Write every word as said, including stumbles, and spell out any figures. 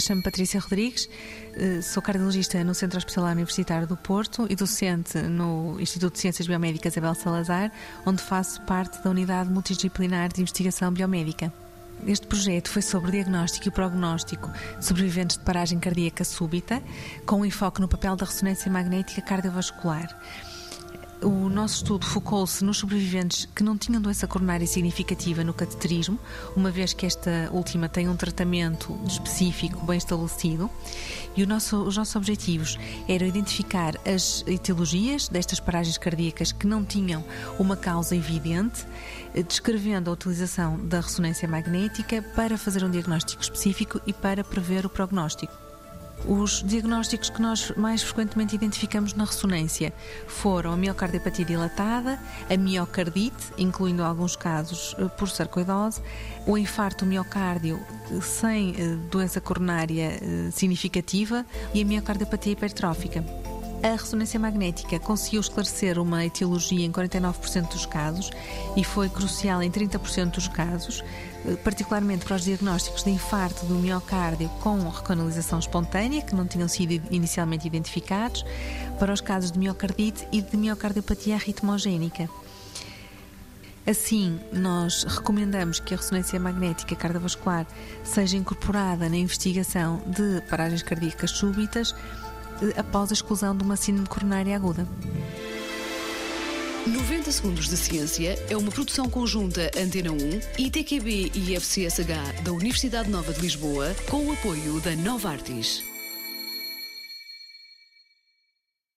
Eu chamo-me Patrícia Rodrigues, sou cardiologista no Centro Hospitalar Universitário do Porto e docente no Instituto de Ciências Biomédicas Abel Salazar, onde faço parte da Unidade Multidisciplinar de Investigação Biomédica. Este projeto foi sobre o diagnóstico e o prognóstico de sobreviventes de paragem cardíaca súbita, com um enfoque no papel da ressonância magnética cardiovascular. O nosso estudo focou-se nos sobreviventes que não tinham doença coronária significativa no cateterismo, uma vez que esta última tem um tratamento específico bem estabelecido, e o nosso, os nossos objetivos eram identificar as etiologias destas paragens cardíacas que não tinham uma causa evidente, descrevendo a utilização da ressonância magnética para fazer um diagnóstico específico e para prever o prognóstico. Os diagnósticos que nós mais frequentemente identificamos na ressonância foram a miocardiopatia dilatada, a miocardite, incluindo alguns casos por sarcoidose, o infarto miocárdio sem doença coronária significativa e a miocardiopatia hipertrófica. A ressonância magnética conseguiu esclarecer uma etiologia em quarenta e nove por cento dos casos e foi crucial em trinta por cento dos casos, particularmente para os diagnósticos de infarto do miocárdio com recanalização espontânea, que não tinham sido inicialmente identificados, para os casos de miocardite e de miocardiopatia arritmogénica. Assim, nós recomendamos que a ressonância magnética cardiovascular seja incorporada na investigação de paragens cardíacas súbitas após a exclusão de uma síndrome coronária aguda. noventa Segundos de Ciência é uma produção conjunta Antena um, I T Q B e I F C S H da Universidade Nova de Lisboa, com o apoio da Novartis.